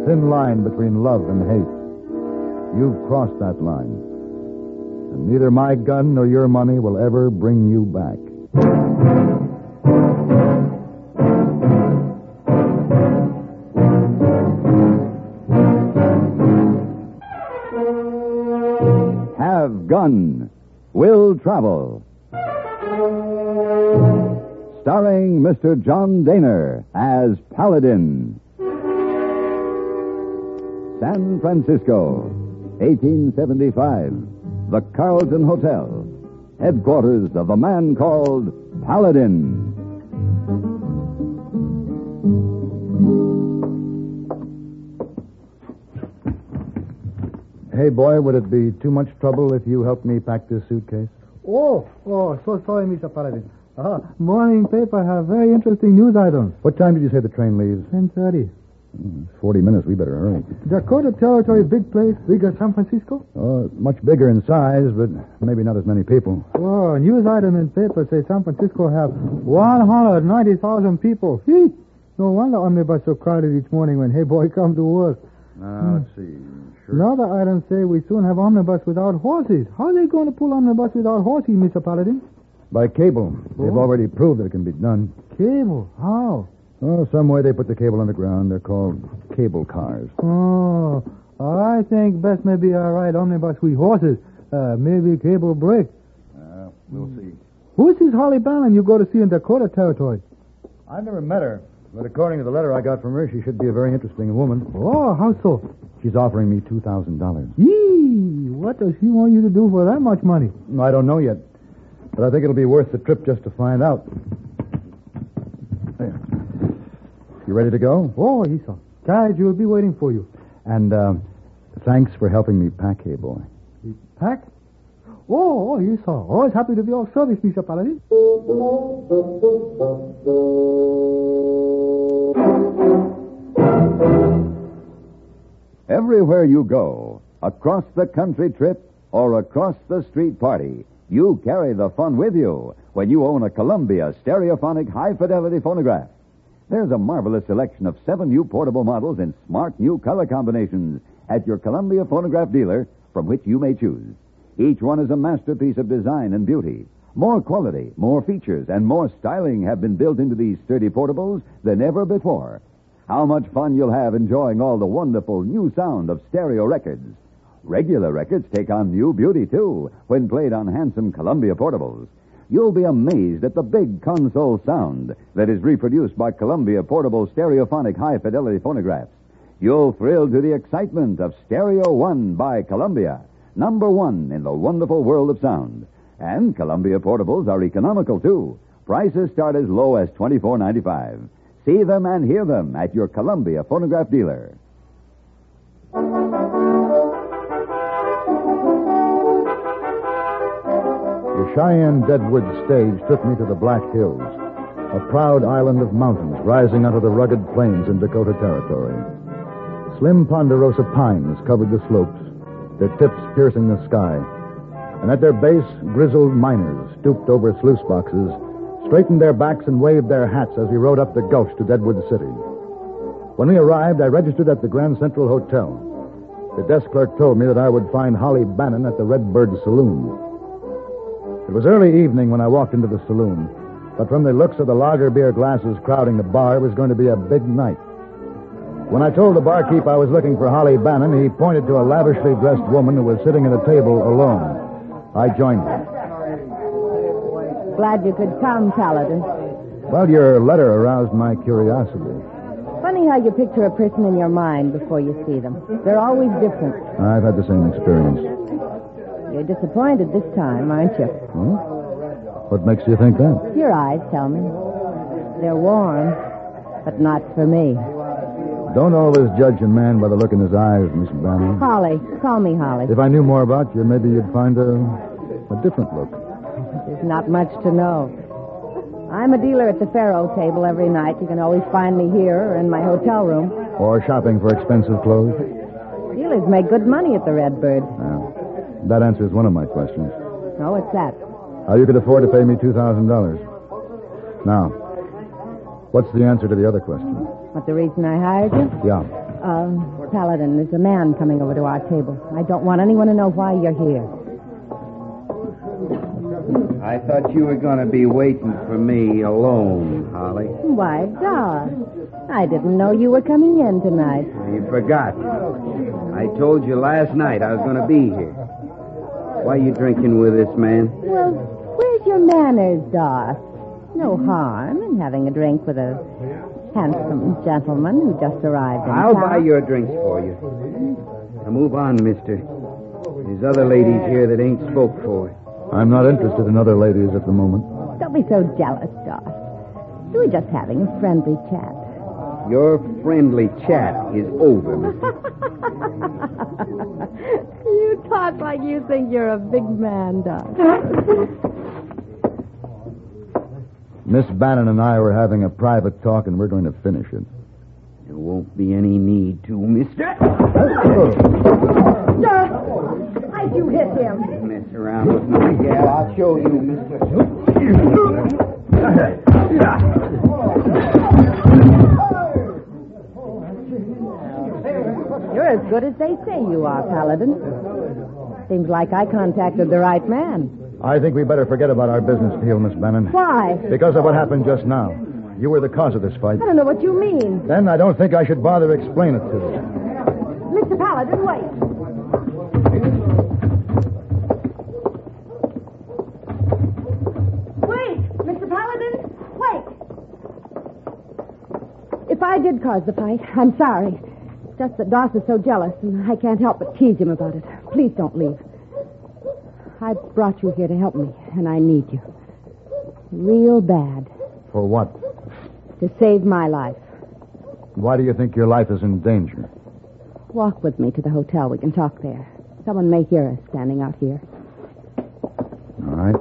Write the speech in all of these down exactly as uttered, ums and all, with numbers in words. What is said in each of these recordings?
thin line between love and hate. You've crossed that line. And neither my gun nor your money will ever bring you back. Have Gun. Will Travel. Starring Mister John Daner as Paladin. San Francisco, eighteen seventy-five. The Carlton Hotel. Headquarters of a man called Paladin. Hey, boy, would it be too much trouble if you helped me pack this suitcase? Oh, oh, so sorry, Mister Paladin. Uh, morning paper have very interesting news items. What time did you say the train leaves? ten thirty. Mm, it's forty minutes. We better hurry. Dakota Territory, big place, big as San Francisco? Uh, much bigger in size, but maybe not as many people. Oh, news item in paper say San Francisco have one hundred ninety thousand people. Hee! No wonder omnibus so crowded each morning when Hey Boy come to work. Now, hmm. let's see. Sure. Another item say we soon have omnibus without horses. How are they going to pull omnibus without horses, Mister Paladin? By cable. Oh. They've already proved that it can be done. Cable? How? Oh, some way they put the cable underground. They're called cable cars. Oh, I think best maybe I ride omnibus with horses. Uh, maybe cable break. Uh, we'll see. Who's this Holly Bannon you go to see in Dakota Territory? I've never met her, but according to the letter I got from her, she should be a very interesting woman. Oh, how so? She's offering me two thousand dollars. Yee! What does she want you to do for that much money? I don't know yet, but I think it'll be worth the trip just to find out. There. You ready to go? Oh, Esau. Carriage will be waiting for you. And uh, thanks for helping me pack, hey boy. Pack? Oh, oh, Esau. Always happy to be of service, Mister Paladin. Everywhere you go, across the country trip or across the street party, you carry the fun with you when you own a Columbia stereophonic high-fidelity phonograph. There's a marvelous selection of seven new portable models in smart new color combinations at your Columbia phonograph dealer from which you may choose. Each one is a masterpiece of design and beauty. More quality, more features, and more styling have been built into these sturdy portables than ever before. How much fun you'll have enjoying all the wonderful new sound of stereo records. Regular records take on new beauty, too, when played on handsome Columbia portables. You'll be amazed at the big console sound that is reproduced by Columbia portable stereophonic high-fidelity phonographs. You'll thrill to the excitement of Stereo One by Columbia, number one in the wonderful world of sound. And Columbia portables are economical, too. Prices start as low as twenty-four ninety-five. See them and hear them at your Columbia phonograph dealer. The Cheyenne Deadwood stage took me to the Black Hills, a proud island of mountains rising out of the rugged plains in Dakota Territory. Slim ponderosa pines covered the slopes, their tips piercing the sky. And at their base, grizzled miners stooped over sluice boxes, straightened their backs and waved their hats as we rode up the gulch to Deadwood City. When we arrived, I registered at the Grand Central Hotel. The desk clerk told me that I would find Holly Bannon at the Redbird Saloon. It was early evening when I walked into the saloon, but from the looks of the lager beer glasses crowding the bar, it was going to be a big night. When I told the barkeep I was looking for Holly Bannon, he pointed to a lavishly dressed woman who was sitting at a table alone. I joined her. Glad you could come, Paladin. Well, your letter aroused my curiosity. Funny how you picture a person in your mind before you see them. They're always different. I've had the same experience. You're disappointed this time, aren't you? Huh? What makes you think that? Your eyes tell me. They're warm, but not for me. Don't always judge a man by the look in his eyes, Miss Bannon. Holly. Call me Holly. If I knew more about you, maybe you'd find a, a different look. There's not much to know. I'm a dealer at the faro table every night. You can always find me here or in my hotel room. Or shopping for expensive clothes. Dealers make good money at the Redbird. Yeah. That answers one of my questions. Oh, what's that? How you could afford to pay me two thousand dollars. Now, what's the answer to the other question? What, the reason I hired you? Yeah. Uh, Paladin, there's a man coming over to our table. I don't want anyone to know why you're here. I thought you were going to be waiting for me alone, Holly. Why, Doc, I didn't know you were coming in tonight. You forgot. I told you last night I was going to be here. Why are you drinking with this man? Well, where's your manners, Doc? No harm in having a drink with a handsome gentleman who just arrived in I'll town. buy your drinks for you. Now move on, mister. There's other ladies here that ain't spoke for. I'm not interested in other ladies at the moment. Don't be so jealous, Doc. We're just having a friendly chat. Your friendly chat is over, mister. You talk like you think you're a big man, Doc. Miss Bannon and I were having a private talk, and we're going to finish it. There won't be any need to, mister. Doc, why'd you hit him? Mess around with my gal. I'll show you, mister. You're as good as they say you are, Paladin. Seems like I contacted the right man. I think we better forget about our business deal, Miss Bannon. Why? Because of what happened just now. You were the cause of this fight. I don't know what you mean. Then I don't think I should bother explain it to you. Mister Paladin, wait. Wait, Mister Paladin, wait. If I did cause the fight, I'm sorry. It's just that Doss is so jealous, and I can't help but tease him about it. Please don't leave. I brought you here to help me, and I need you. Real bad. For what? To save my life. Why do you think your life is in danger? Walk with me to the hotel. We can talk there. Someone may hear us standing out here. All right.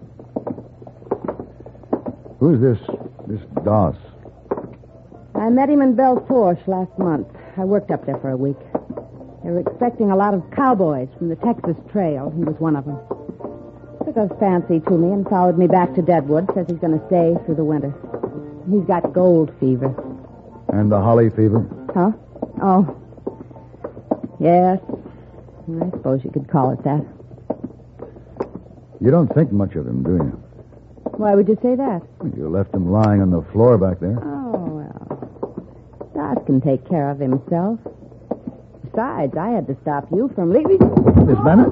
Who's this, this Doss? I met him in Belle Fourche last month. I worked up there for a week. They were expecting a lot of cowboys from the Texas Trail. He was one of them. Took a fancy to me and followed me back to Deadwood. Says he's going to stay through the winter. He's got gold fever. And the holly fever? Huh? Oh. Yes. I suppose you could call it that. You don't think much of him, do you? Why would you say that? You left him lying on the floor back there. Oh, well. Doss can take care of himself. Besides, I had to stop you from leaving. Miss Bannon?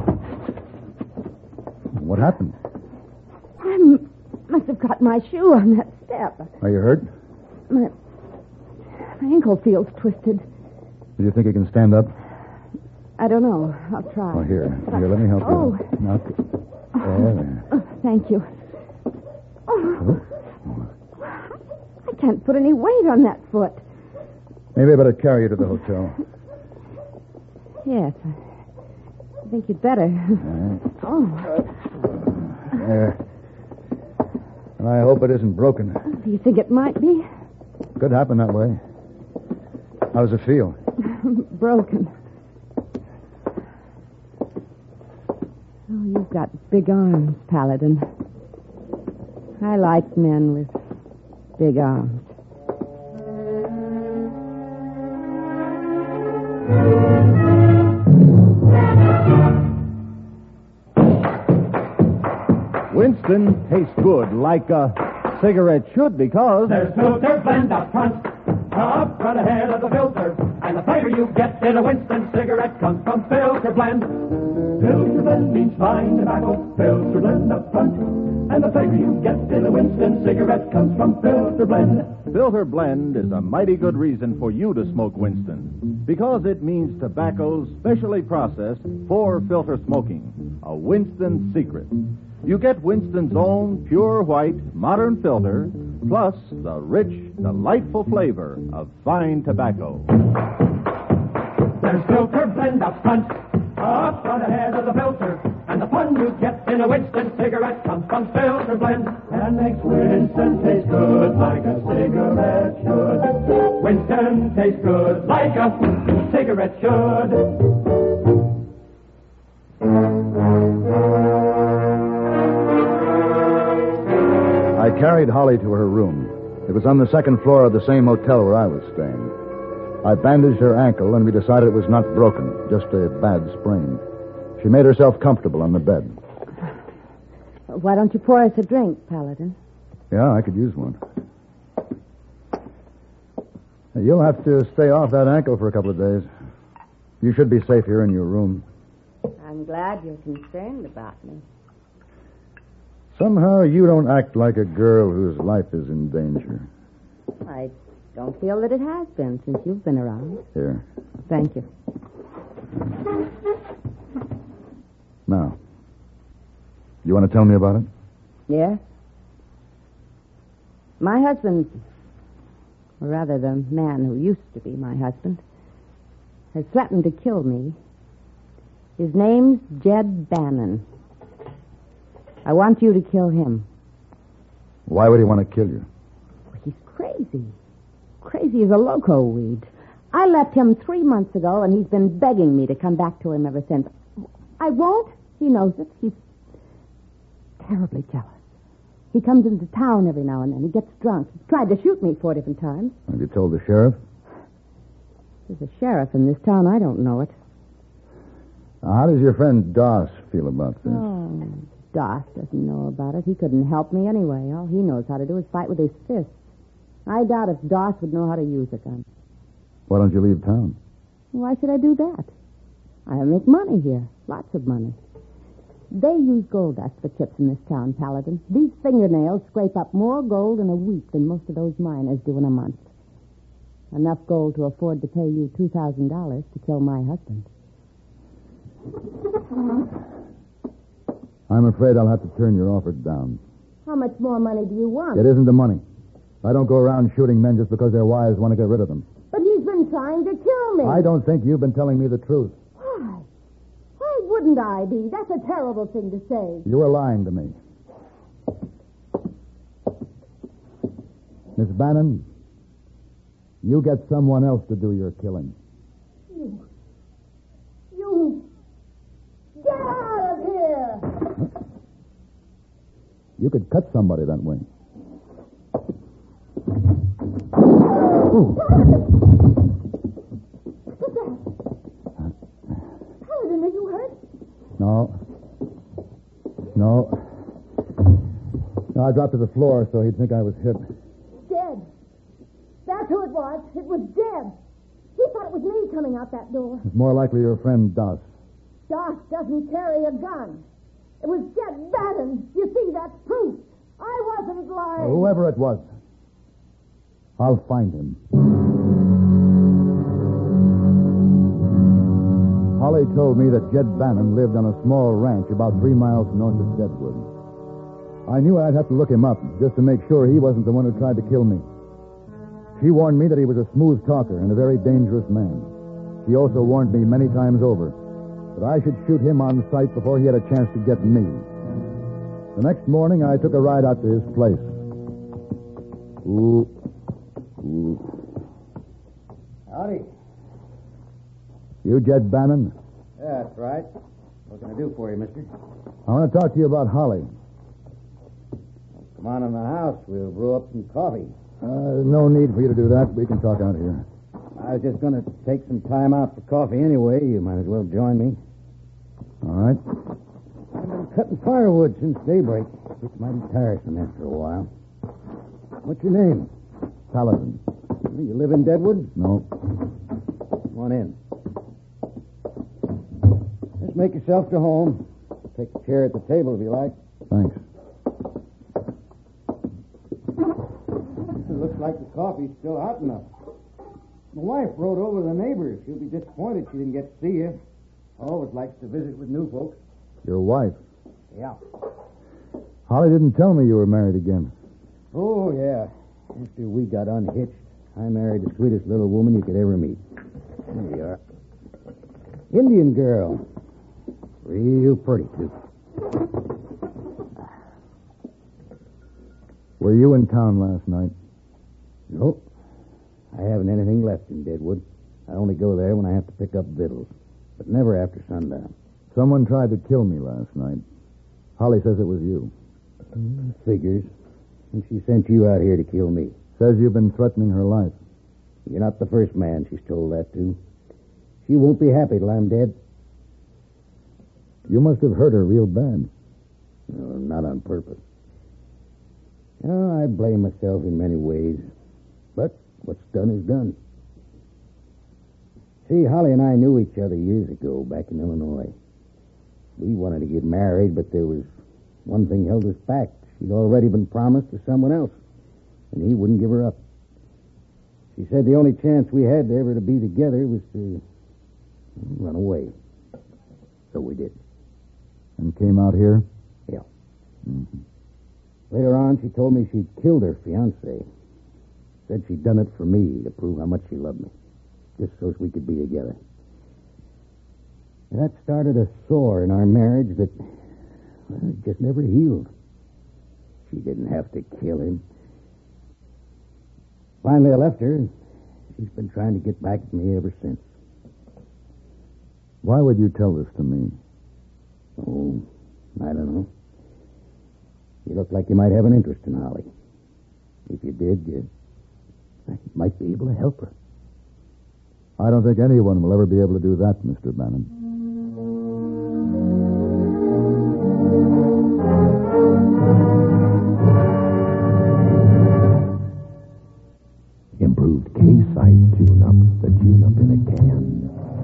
What happened? I m- must have caught my shoe on that step. Are you hurt? My, my ankle feels twisted. Do you think you can stand up? I don't know. I'll try. Oh, here. Here, let me help Oh. you. Now, there, there. Oh, thank you. Oh. I can't put any weight on that foot. Maybe I better carry you to the hotel. Yes, I think you'd better. Oh, There. And I hope it isn't broken. do you think it might be? Could happen that way. How does it feel? Broken. Oh, you've got big arms, Paladin. I like men with big arms. Winston tastes good, like a cigarette should, because... There's filter blend up front, up front ahead of the filter, and the flavor you get in a Winston cigarette comes from filter blend. Filter blend means fine tobacco, filter blend up front, and the flavor you get in a Winston cigarette comes from filter blend. Filter blend is a mighty good reason for you to smoke Winston, because it means tobacco specially processed for filter smoking. A Winston secret. You get Winston's own pure white, modern filter, plus the rich, delightful flavor of fine tobacco. There's filter blend up front, up front ahead of the filter, and the fun you get in a Winston cigarette comes from filter blend, and makes Winston taste good like a cigarette should. Winston tastes good like a cigarette should. I carried Holly to her room. It was on the second floor of the same hotel where I was staying. I bandaged her ankle, and we decided it was not broken, just a bad sprain. She made herself comfortable on the bed. Why don't you pour us a drink, Paladin? Yeah, I could use one. You'll have to stay off that ankle for a couple of days. You should be safe here in your room. I'm glad you're concerned about me. Somehow you don't act like a girl whose life is in danger. I don't feel that it has been since you've been around. Here. Thank you. Now, you want to tell me about it? Yes? My husband, or rather the man who used to be my husband, has threatened to kill me. His name's Jed Bannon. I want you to kill him. Why would he want to kill you? He's crazy. Crazy as a loco weed. I left him three months ago, and he's been begging me to come back to him ever since. I won't. He knows it. He's terribly jealous. He comes into town every now and then. He gets drunk. He's tried to shoot me four different times. Have you told the sheriff? There's a sheriff in this town. I don't know it. Now, how does your friend Doss feel about this? Oh, Doss doesn't know about it. He couldn't help me anyway. All he knows how to do is fight with his fists. I doubt if Doss would know how to use a gun. Why don't you leave town? Why should I do that? I make money here. Lots of money. They use gold dust for chips in this town, Paladin. These fingernails scrape up more gold in a week than most of those miners do in a month. Enough gold to afford to pay you two thousand dollars to kill my husband. I'm afraid I'll have to turn your offer down. How much more money do you want? It isn't the money. I don't go around shooting men just because their wives want to get rid of them. But he's been trying to kill me. I don't think you've been telling me the truth. Why? Why wouldn't I be? That's a terrible thing to say. You were lying to me. Miss Bannon, you get someone else to do your killing. You. You. Get out of here! Huh? You could cut somebody that way. Ooh. What's that? Paladin, are you hurt? No. No. No, I dropped to the floor so he'd think I was hit. Dead. That's who it was. It was dead. He thought it was me coming out that door. It's more likely your friend Doss. Doss doesn't carry a gun. It was Jed Bannon. You see, that's proof. I wasn't lying. Whoever it was, I'll find him. Holly told me that Jed Bannon lived on a small ranch about three miles north of Deadwood. I knew I'd have to look him up just to make sure he wasn't the one who tried to kill me. She warned me that he was a smooth talker and a very dangerous man. She also warned me many times over that I should shoot him on sight before he had a chance to get me. The next morning, I took a ride out to his place. Ooh. Ooh. Howdy. You Jed Bannon? Yeah, that's right. What can I do for you, mister? I want to talk to you about Holly. Come on in the house. We'll brew up some coffee. Uh, no need for you to do that. We can talk out here. I was just going to take some time out for coffee anyway. You might as well join me. All right. I've been cutting firewood since daybreak. It's mighty tiresome after a while. What's your name? Paladin. You live in Deadwood? No. Come on in. Just make yourself to home. Take a chair at the table if you like. Thanks. It looks like the coffee's still hot enough. My wife rode over to the neighbors. She'll be disappointed she didn't get to see you. Always likes to visit with new folks. Your wife? Yeah. Holly didn't tell me you were married again. Oh, yeah. After we got unhitched, I married the sweetest little woman you could ever meet. There you are. Indian girl. Real pretty, too. Were you in town last night? Nope. I haven't anything left in Deadwood. I only go there when I have to pick up victuals, but never after sundown. Someone tried to kill me last night. Holly says it was you. Mm, figures. And she sent you out here to kill me. Says you've been threatening her life. You're not the first man she's told that to. She won't be happy till I'm dead. You must have hurt her real bad. No, not on purpose. Oh, I blame myself in many ways. But what's done is done. See, Holly and I knew each other years ago back in Illinois. We wanted to get married, but there was one thing held us back. She'd already been promised to someone else, and he wouldn't give her up. She said the only chance we had ever to be together was to run away. So we did. And came out here? Yeah. Mm-hmm. Later on, she told me she'd killed her fiancé. Said she'd done it for me, to prove how much she loved me. Just so we could be together. That started a sore in our marriage that well, just never healed. She didn't have to kill him. Finally, I left her, and she's been trying to get back at me ever since. Why would you tell this to me? Oh, I don't know. You look like you might have an interest in Holly. If you did, you might be able to help her. I don't think anyone will ever be able to do that, Mister Bannon. Improved K-Site tune-up, the tune-up in a can.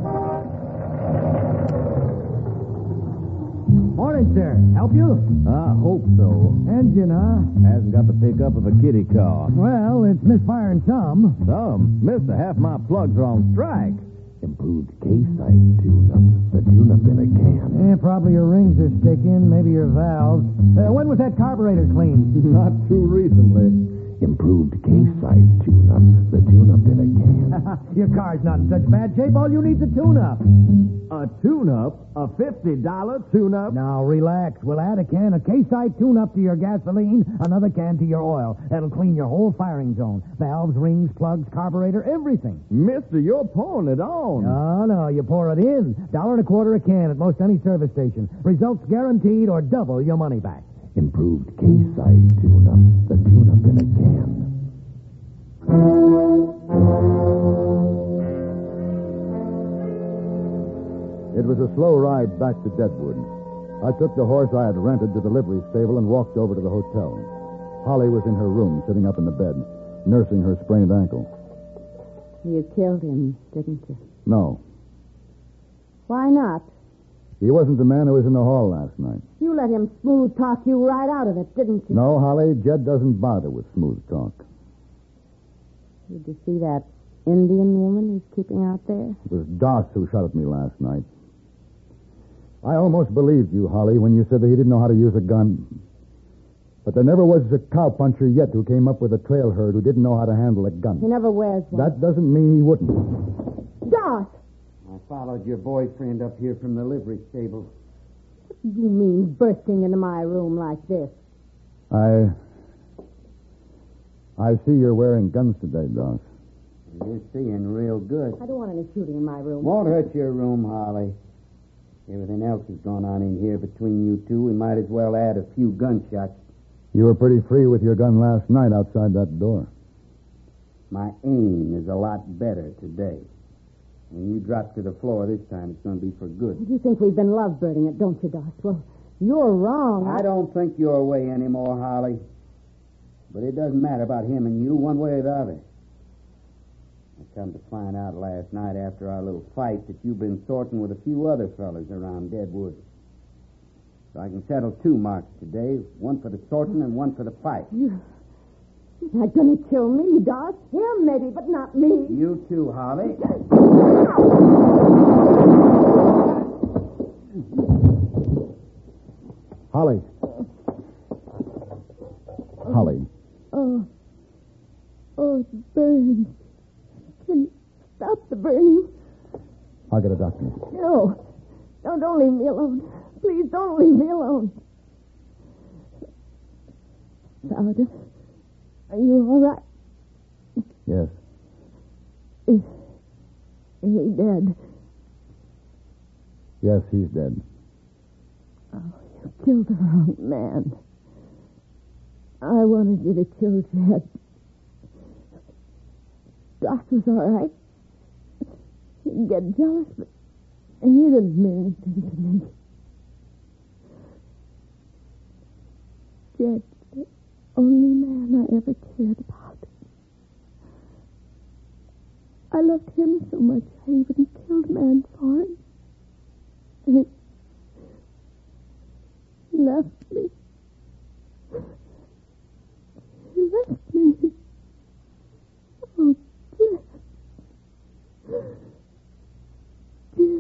Morning, sir. Help you? I hope so. Engine, huh? Hasn't got the pickup of a kitty car. Well, it's misfiring some. Some. Mister, half my plugs are on strike. Improved K-Site tune-up, the tune-up in a can. Yeah, probably your rings are sticking, maybe your valves. Uh, when was that carburetor cleaned? Not too recently. Improved K-Site tune-up, the tune-up in a can. Your car's not in such bad shape. All you need's a tune-up. A tune-up? A fifty dollar tune-up? Now, relax. We'll add a can of K-Site tune-up to your gasoline, another can to your oil. That'll clean your whole firing zone. Valves, rings, plugs, carburetor, everything. Mister, you're pouring it on. No, no, you pour it in. Dollar and a quarter a can at most any service station. Results guaranteed or double your money back. Improved K-Site tune-up, the tune-up in a can. It was a slow ride back to Deadwood. I took the horse I had rented to the livery stable and walked over to the hotel. Holly was in her room, sitting up in the bed, nursing her sprained ankle. You killed him, didn't you? No. Why not? He wasn't the man who was in the hall last night. You let him smooth talk you right out of it, didn't you? No, Holly, Jed doesn't bother with smooth talk. Did you see that Indian woman he's keeping out there? It was Doss who shot at me last night. I almost believed you, Holly, when you said that he didn't know how to use a gun. But there never was a cowpuncher yet who came up with a trail herd who didn't know how to handle a gun. He never wears one. That doesn't mean he wouldn't. Doss! I followed your boyfriend up here from the livery stable. What do you mean bursting into my room like this? I... I see you're wearing guns today, Doss. You're seeing real good. I don't want any shooting in my room. Won't hurt your room, Holly. Everything else has gone on in here between you two. We might as well add a few gunshots. You were pretty free with your gun last night outside that door. My aim is a lot better today. When you drop to the floor this time, it's going to be for good. You think we've been loveboarding it, don't you, Doss? Well, you're wrong. I don't think your way anymore, Holly. But it doesn't matter about him and you, one way or the other. I come to find out last night after our little fight that you've been sorting with a few other fellas around Deadwood. So I can settle two marks today, one for the sorting and one for the fight. You... You're not going to kill me, Doss. Him, maybe, but not me. You too, Holly. Holly. Holly. Oh. Oh, it's burning. Can you stop the burning? I'll get a doctor. No. No, don't leave me alone. Please don't leave me alone. Saladin, are you all right? Yes. Is he dead? Yes, he's dead. Oh, you killed the wrong man. I wanted you to kill Jed. Doc was all right. He'd get jealous, but he didn't mean anything to me. Jed's the only man I ever cared about. I loved him so much I even killed a man for him. And he left me. He left me. Oh, Jed. Jed.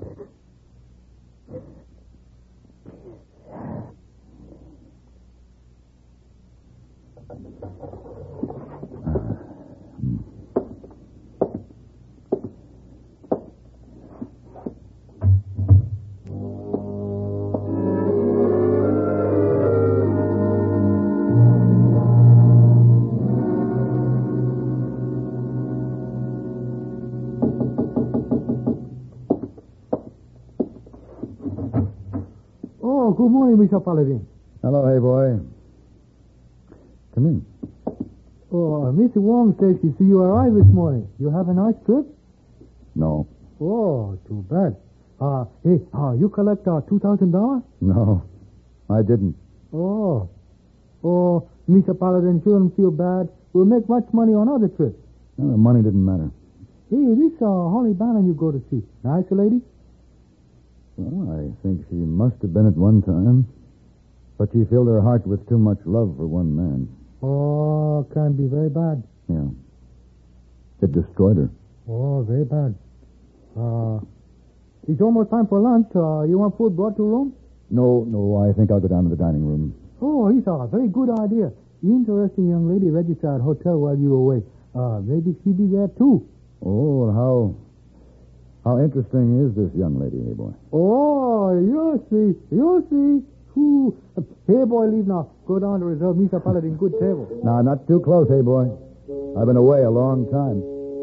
Oh, good morning, Mister Paladin. Hello, hey boy. Come in. Oh, Mister Wong says she see you arrive this morning. You have a nice trip? No. Oh, too bad. Uh, hey, uh, you collect uh, two thousand dollars? No, I didn't. Oh. Oh, Mister Paladin shouldn't feel bad. We'll make much money on other trips. No, the money didn't matter. Hey, this uh, Holly Bannon you go to see. Nice lady? Well, I think she must have been at one time. But she filled her heart with too much love for one man. Oh, can be very bad. Yeah. It destroyed her. Oh, very bad. Uh, it's almost time for lunch. Uh, you want food brought to room? No, no, I think I'll go down to the dining room. Oh, it's a very good idea. Interesting young lady registered at hotel while you were away. Uh, maybe she'll be there too. Oh, how... How interesting is this young lady, hey boy? Oh, you'll see. You'll see. Ooh. Hey, boy, leave now. Go down to reserve Mister Paladin good table. Now, not too close, hey boy. I've been away a long time.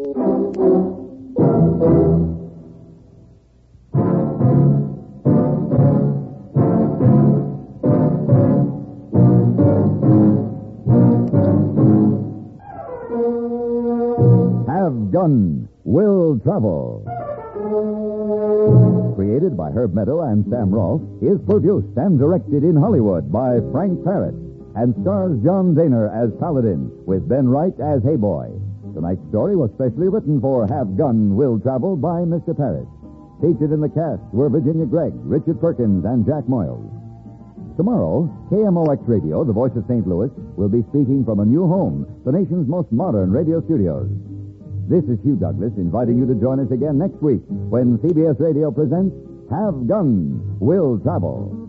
Have Gun Will Travel. Created by Herb Meadow and Sam Rolfe, is produced and directed in Hollywood by Frank Parrott and stars John Daner as Paladin with Ben Wright as Hey Boy. Tonight's story was specially written for Have Gun Will Travel by Mister Parrott. Featured in the cast were Virginia Gregg, Richard Perkins, and Jack Moyles. Tomorrow, K M O X Radio, the voice of Saint Louis, will be speaking from a new home, the nation's most modern radio studios. This is Hugh Douglas inviting you to join us again next week when C B S Radio presents Have Gun Will Travel.